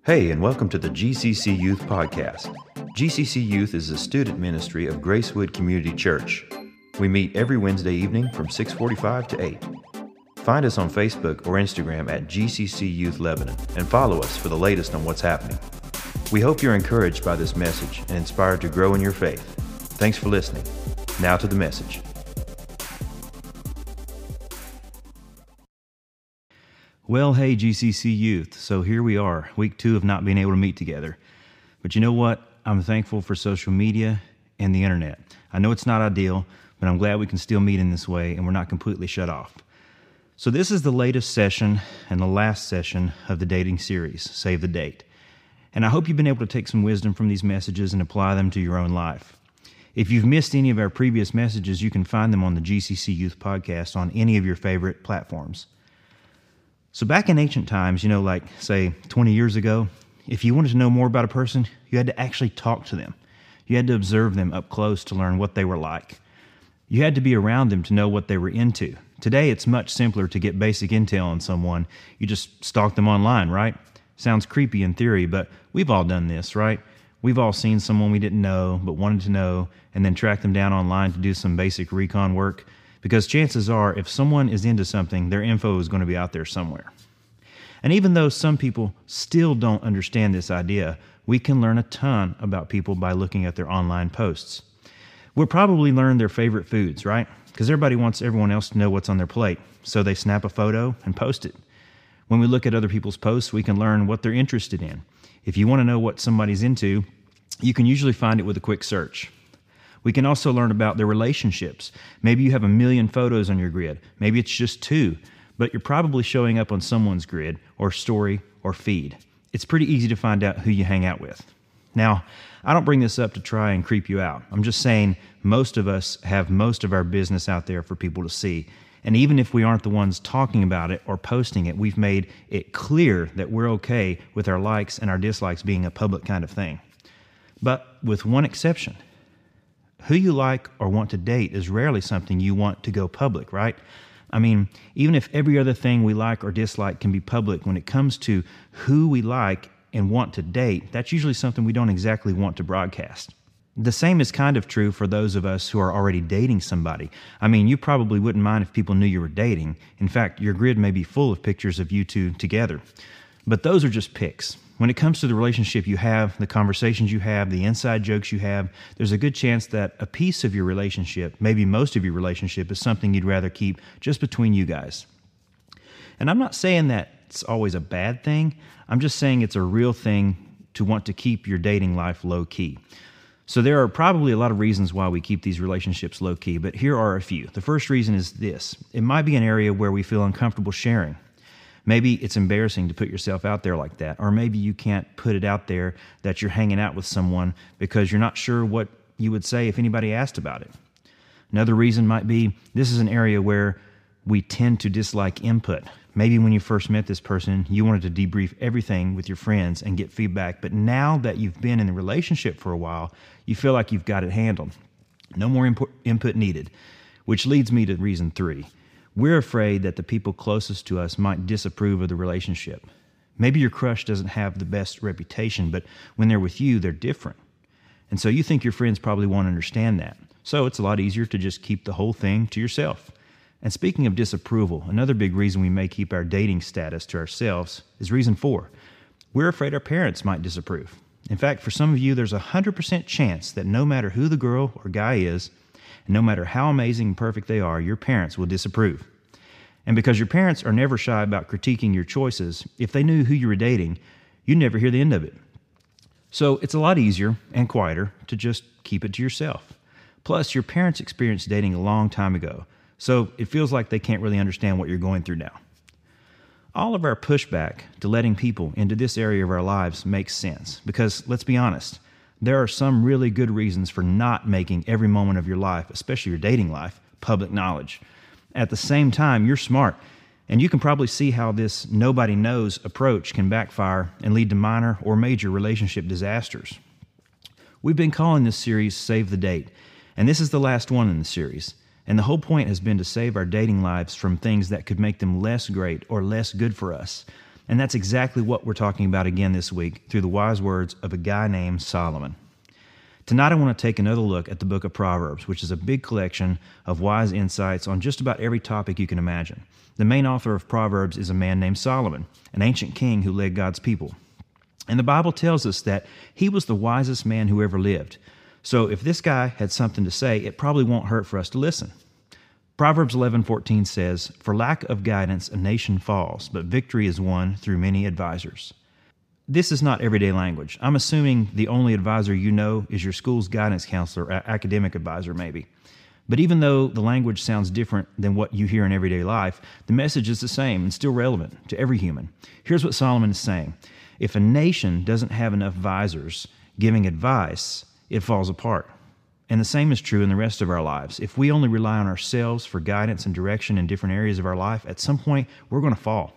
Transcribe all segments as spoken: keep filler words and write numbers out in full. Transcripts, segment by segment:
Hey, and welcome to the G C C Youth Podcast. G C C Youth is a student ministry of Gracewood Community Church. We meet every Wednesday evening from six forty-five to eight. Find us on Facebook or Instagram at G C C Youth Lebanon and follow us for the latest on what's happening. We hope you're encouraged by this message and inspired to grow in your faith. Thanks for listening. Now to the message. Well, hey, G C C Youth. So here we are, week two of not being able to meet together. But you know what? I'm thankful for social media and the internet. I know it's not ideal, but I'm glad we can still meet in this way and we're not completely shut off. So this is the latest session and the last session of the dating series, Save the Date. And I hope you've been able to take some wisdom from these messages and apply them to your own life. If you've missed any of our previous messages, you can find them on the G C C Youth Podcast on any of your favorite platforms. So back in ancient times, you know, like, say, twenty years ago, if you wanted to know more about a person, you had to actually talk to them. You had to observe them up close to learn what they were like. You had to be around them to know what they were into. Today, it's much simpler to get basic intel on someone. You just stalk them online, right? Sounds creepy in theory, but we've all done this, right? We've all seen someone we didn't know but wanted to know and then track them down online to do some basic recon work. Because chances are, if someone is into something, their info is going to be out there somewhere. And even though some people still don't understand this idea, we can learn a ton about people by looking at their online posts. We'll probably learn their favorite foods, right? Because everybody wants everyone else to know what's on their plate, so they snap a photo and post it. When we look at other people's posts, we can learn what they're interested in. If you want to know what somebody's into, you can usually find it with a quick search. We can also learn about their relationships. Maybe you have a million photos on your grid. Maybe it's just two, but you're probably showing up on someone's grid or story or feed. It's pretty easy to find out who you hang out with. Now, I don't bring this up to try and creep you out. I'm just saying most of us have most of our business out there for people to see. And even if we aren't the ones talking about it or posting it, we've made it clear that we're okay with our likes and our dislikes being a public kind of thing. But with one exception. Who you like or want to date is rarely something you want to go public, right? I mean, even if every other thing we like or dislike can be public, when it comes to who we like and want to date, that's usually something we don't exactly want to broadcast. The same is kind of true for those of us who are already dating somebody. I mean, you probably wouldn't mind if people knew you were dating. In fact, your grid may be full of pictures of you two together. But those are just pics. When it comes to the relationship you have, the conversations you have, the inside jokes you have, there's a good chance that a piece of your relationship, maybe most of your relationship, is something you'd rather keep just between you guys. And I'm not saying that it's always a bad thing. I'm just saying it's a real thing to want to keep your dating life low-key. So there are probably a lot of reasons why we keep these relationships low-key, but here are a few. The first reason is this. It might be an area where we feel uncomfortable sharing. Maybe it's embarrassing to put yourself out there like that, or maybe you can't put it out there that you're hanging out with someone because you're not sure what you would say if anybody asked about it. Another reason might be this is an area where we tend to dislike input. Maybe when you first met this person, you wanted to debrief everything with your friends and get feedback, but now that you've been in the relationship for a while, you feel like you've got it handled. No more input, input needed, which leads me to reason three. We're afraid that the people closest to us might disapprove of the relationship. Maybe your crush doesn't have the best reputation, but when they're with you, they're different. And so you think your friends probably won't understand that. So it's a lot easier to just keep the whole thing to yourself. And speaking of disapproval, another big reason we may keep our dating status to ourselves is reason four. We're afraid our parents might disapprove. In fact, for some of you, there's a one hundred percent chance that no matter who the girl or guy is, and no matter how amazing and perfect they are, your parents will disapprove. And because your parents are never shy about critiquing your choices, if they knew who you were dating, you'd never hear the end of it. So it's a lot easier and quieter to just keep it to yourself. Plus, your parents experienced dating a long time ago, so it feels like they can't really understand what you're going through now. All of our pushback to letting people into this area of our lives makes sense because, let's be honest, there are some really good reasons for not making every moment of your life, especially your dating life, public knowledge. At the same time, you're smart, and you can probably see how this nobody knows approach can backfire and lead to minor or major relationship disasters. We've been calling this series Save the Date, and this is the last one in the series. And the whole point has been to save our dating lives from things that could make them less great or less good for us. And that's exactly what we're talking about again this week through the wise words of a guy named Solomon. Tonight I want to take another look at the book of Proverbs, which is a big collection of wise insights on just about every topic you can imagine. The main author of Proverbs is a man named Solomon, an ancient king who led God's people. And the Bible tells us that he was the wisest man who ever lived. So if this guy had something to say, it probably won't hurt for us to listen. Proverbs eleven fourteen says, "For lack of guidance a nation falls, but victory is won through many advisors." This is not everyday language. I'm assuming the only advisor you know is your school's guidance counselor or academic advisor maybe. But even though the language sounds different than what you hear in everyday life, the message is the same and still relevant to every human. Here's what Solomon is saying. If a nation doesn't have enough advisors giving advice, it falls apart. And the same is true in the rest of our lives. If we only rely on ourselves for guidance and direction in different areas of our life, at some point, we're going to fall.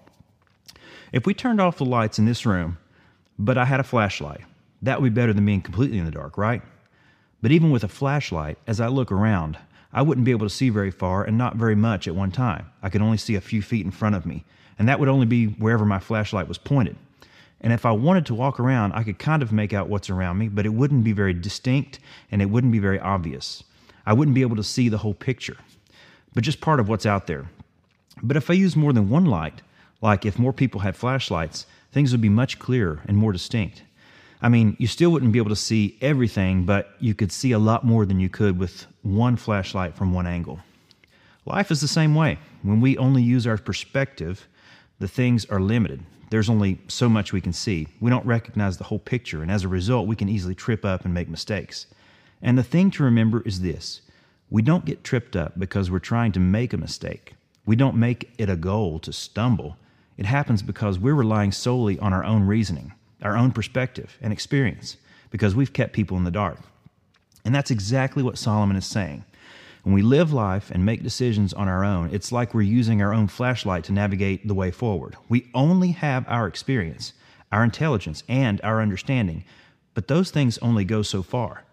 If we turned off the lights in this room, but I had a flashlight, that would be better than being completely in the dark, right? But even with a flashlight, as I look around, I wouldn't be able to see very far and not very much at one time. I could only see a few feet in front of me, and that would only be wherever my flashlight was pointed. And if I wanted to walk around, I could kind of make out what's around me, but it wouldn't be very distinct and it wouldn't be very obvious. I wouldn't be able to see the whole picture, but just part of what's out there. But if I use more than one light, like if more people had flashlights, things would be much clearer and more distinct. I mean, you still wouldn't be able to see everything, but you could see a lot more than you could with one flashlight from one angle. Life is the same way. When we only use our perspective, the things are limited. There's only so much we can see. We don't recognize the whole picture, and as a result, we can easily trip up and make mistakes. And the thing to remember is this. We don't get tripped up because we're trying to make a mistake. We don't make it a goal to stumble. It happens because we're relying solely on our own reasoning, our own perspective and experience, because we've kept people in the dark. And that's exactly what Solomon is saying. When we live life and make decisions on our own, it's like we're using our own flashlight to navigate the way forward. We only have our experience, our intelligence, and our understanding, but those things only go so far.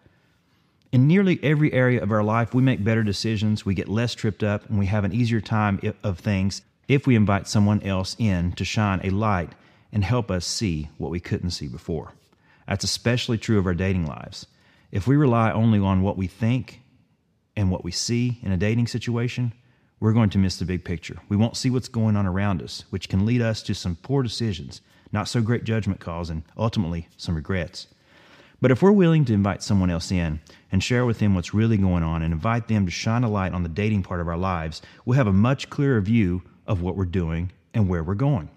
In nearly every area of our life, we make better decisions, we get less tripped up, and we have an easier time of things if we invite someone else in to shine a light and help us see what we couldn't see before. That's especially true of our dating lives. If we rely only on what we think and what we see in a dating situation, we're going to miss the big picture. We won't see what's going on around us, which can lead us to some poor decisions, not so great judgment calls, and ultimately some regrets. But if we're willing to invite someone else in and share with them what's really going on and invite them to shine a light on the dating part of our lives, we'll have a much clearer view of what we're doing and where we're going.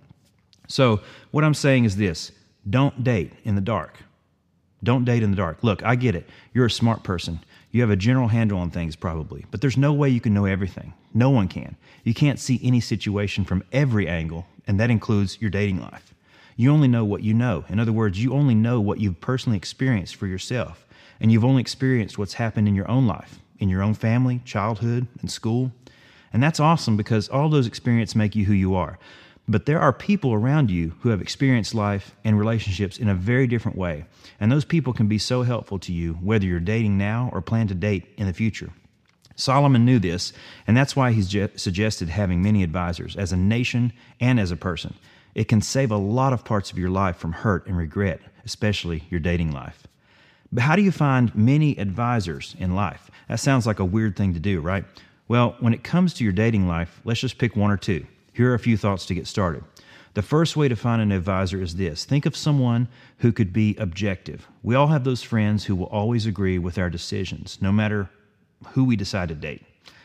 So what I'm saying is this: don't date in the dark. Don't date in the dark. Look, I get it. You're a smart person. You have a general handle on things probably, but there's no way you can know everything. No one can. You can't see any situation from every angle, and that includes your dating life. You only know what you know. In other words, you only know what you've personally experienced for yourself, and you've only experienced what's happened in your own life, in your own family, childhood, and school. And that's awesome because all those experiences make you who you are. But there are people around you who have experienced life and relationships in a very different way. And those people can be so helpful to you, whether you're dating now or plan to date in the future. Solomon knew this, and that's why he's je- suggested having many advisors as a nation and as a person. It can save a lot of parts of your life from hurt and regret, especially your dating life. But how do you find many advisors in life? That sounds like a weird thing to do, right? Well, when it comes to your dating life, let's just pick one or two. Here are a few thoughts to get started. The first way to find an advisor is this. Think of someone who could be objective. We all have those friends who will always agree with our decisions, no matter who we decide to date.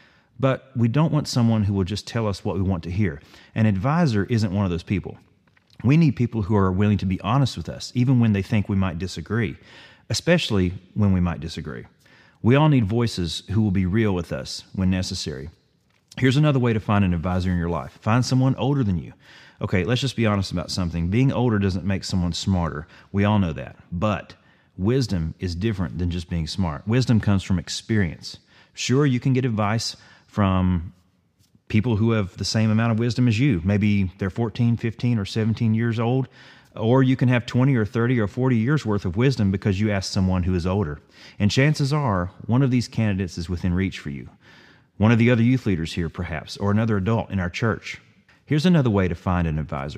But we don't want someone who will just tell us what we want to hear. An advisor isn't one of those people. We need people who are willing to be honest with us, even when they think we might disagree, especially when we might disagree. We all need voices who will be real with us when necessary. Here's another way to find an advisor in your life. Find someone older than you. Okay, let's just be honest about something. Being older doesn't make someone smarter. We all know that. But wisdom is different than just being smart. Wisdom comes from experience. Sure, you can get advice from people who have the same amount of wisdom as you. Maybe they're fourteen, fifteen, or seventeen years old. Or you can have twenty or thirty or forty years worth of wisdom because you asked someone who is older. And chances are, one of these candidates is within reach for you. One of the other youth leaders here, perhaps, or another adult in our church. Here's another way to find an advisor.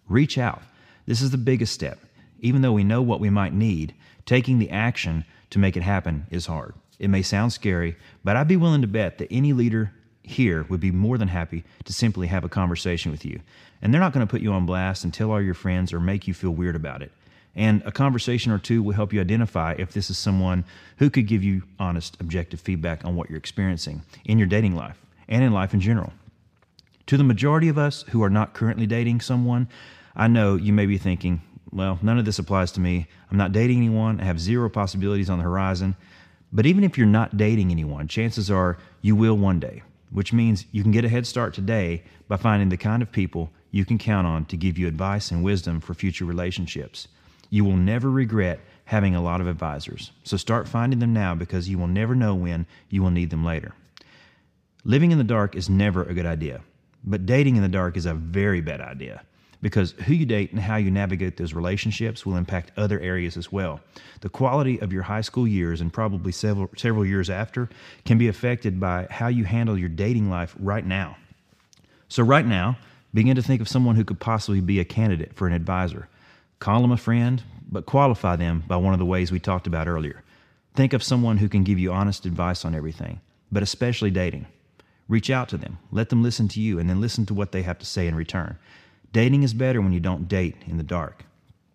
Reach out. This is the biggest step. Even though we know what we might need, taking the action to make it happen is hard. It may sound scary, but I'd be willing to bet that any leader here would be more than happy to simply have a conversation with you. And they're not going to put you on blast and tell all your friends or make you feel weird about it. And a conversation or two will help you identify if this is someone who could give you honest, objective feedback on what you're experiencing in your dating life and in life in general. To the majority of us who are not currently dating someone, I know you may be thinking, well, none of this applies to me. I'm not dating anyone. I have zero possibilities on the horizon. But even if you're not dating anyone, chances are you will one day, which means you can get a head start today by finding the kind of people you can count on to give you advice and wisdom for future relationships. You will never regret having a lot of advisors. So start finding them now, because you will never know when you will need them later. Living in the dark is never a good idea, but dating in the dark is a very bad idea, because who you date and how you navigate those relationships will impact other areas as well. The quality of your high school years, and probably several several years after, can be affected by how you handle your dating life right now. So right now, begin to think of someone who could possibly be a candidate for an advisor. Call them a friend, but qualify them by one of the ways we talked about earlier. Think of someone who can give you honest advice on everything, but especially dating. Reach out to them, let them listen to you, and then listen to what they have to say in return. Dating is better when you don't date in the dark.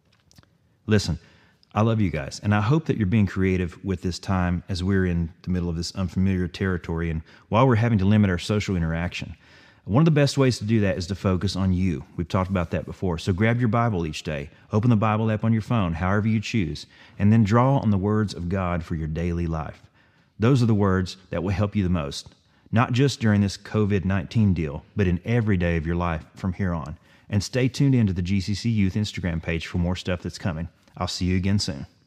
Listen, I love you guys, and I hope that you're being creative with this time as we're in the middle of this unfamiliar territory and while we're having to limit our social interaction. One of the best ways to do that is to focus on you. We've talked about that before. So grab your Bible each day, open the Bible app on your phone, however you choose, and then draw on the words of God for your daily life. Those are the words that will help you the most, not just during this covid nineteen deal, but in every day of your life from here on. And stay tuned into the G C C Youth Instagram page for more stuff that's coming. I'll see you again soon.